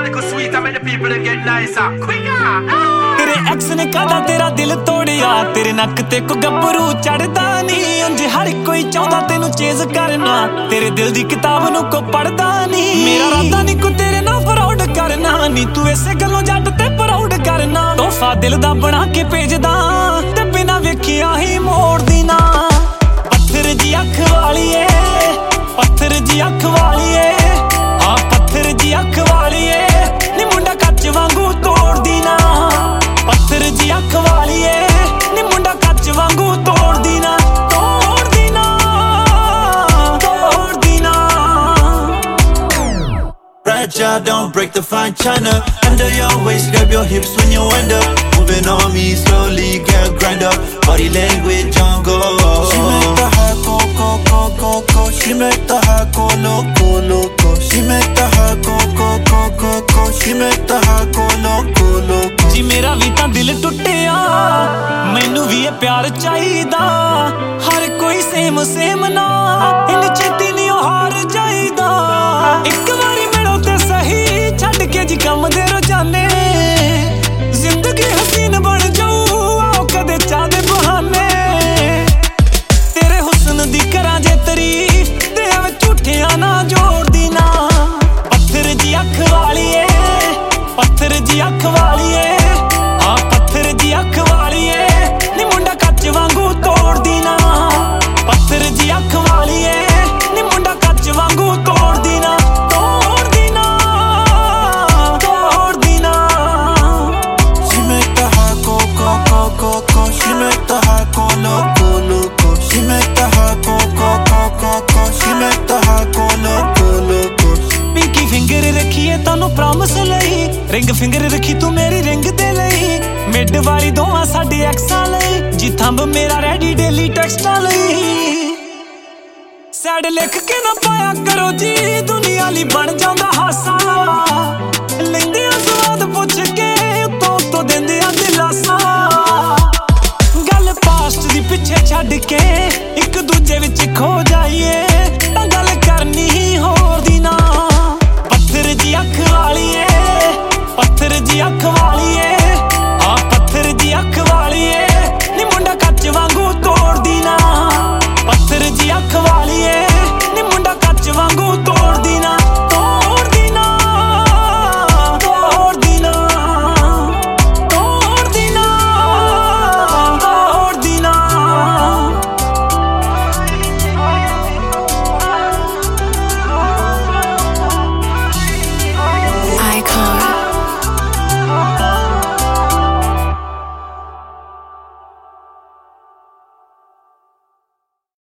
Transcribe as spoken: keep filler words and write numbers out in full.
little sweeter, make the people them get nicer. Quicker. तेरे ex ने कादा तेरा दिल तोड़िया, तेरे नक ते को गब्बरू चढ़दा नहीं। उंज हर कोई चाहता तेनू चेज करना, तेरे दिल दी किताब नू को पढ़दा नहीं। मेरा राता नहीं को तेरे ना फ्रॉड करना, नी तू इसे गलों जट ते प्राउड करना। तोहफा दिल दा बना के भेजदा ते बिना वेखिया ही मोड़ दी ना। पत्थर जी अख वालीए, पत्थर जी अख वालीए, हाँ पत्थर जी अख वालीए, नी मुंडा कच वांगू तोड़ दी ना। पत्थर जी अख वालीए, नी मुंडा कच वांगू तोड़ दी ना, तोड़ दी ना, तोड़ दी ना। Fragile, don't break the fine china. Under your waist, grab your hips when you wind up. Moving on me slowly, girl, grind up. Body language, jungle. She make the heart go, go, go, go, go. She make the heart go loco, loco. She make the heart go, go, go, go, go. She make the heart go loco, loco. जी मेरा भी तां दिल टुटिया, मैनू भी ये प्यार चाहिदा। हर कोई सेम सेम ना, इन छेती नहीं हार जाईदा। एक बारी मिलो ते सही, छड्ड के जी कम दे रोजाने। जिंदगी हसीन बन जाऊ, आओ कदे चाह दे बहाने। तेरे हुस्न दी करां जे तारीफ, ते एवें झूठियां ना जोड़ दी ना। पत्थर जी अख वालीए, पत्थर जी अख वालीए, हाँ पत्थर जी अख वालीए, नी मुंडा कच वांगू तोड़ दी ना। पत्थर जी अख वालीए, नी मुंडा कच वांगू तोड़ दी ना, तोड़ दी ना, तोड़ दी ना। She make the heart go, go, go, go, go. She make the heart go loco, loco. She make the heart go, go, go, go, go. She make the heart go loco, loco. Pinky finger रखीए तानू promise लई, ring finger रखी तू मेरी ring दे लई। Mid वाली दोवां साडे एक्सां लई, जी थंब मेरा रेडी डेली टेक्सटां लई। सैड लिख के ना पाया करो जी, दुनिया ली बन जांदा हासा। लैंदे आ स्वाद पुछ के, उत्तों उत्तों देंदे आ दिलासा। गल पास्ट दी पिछे छड्ड के, इक दूजे विच खो जाइए, तां गल करनी ही होर दी ना। पत्थर जी अख वालीए, पत्थर जी अख वालीए,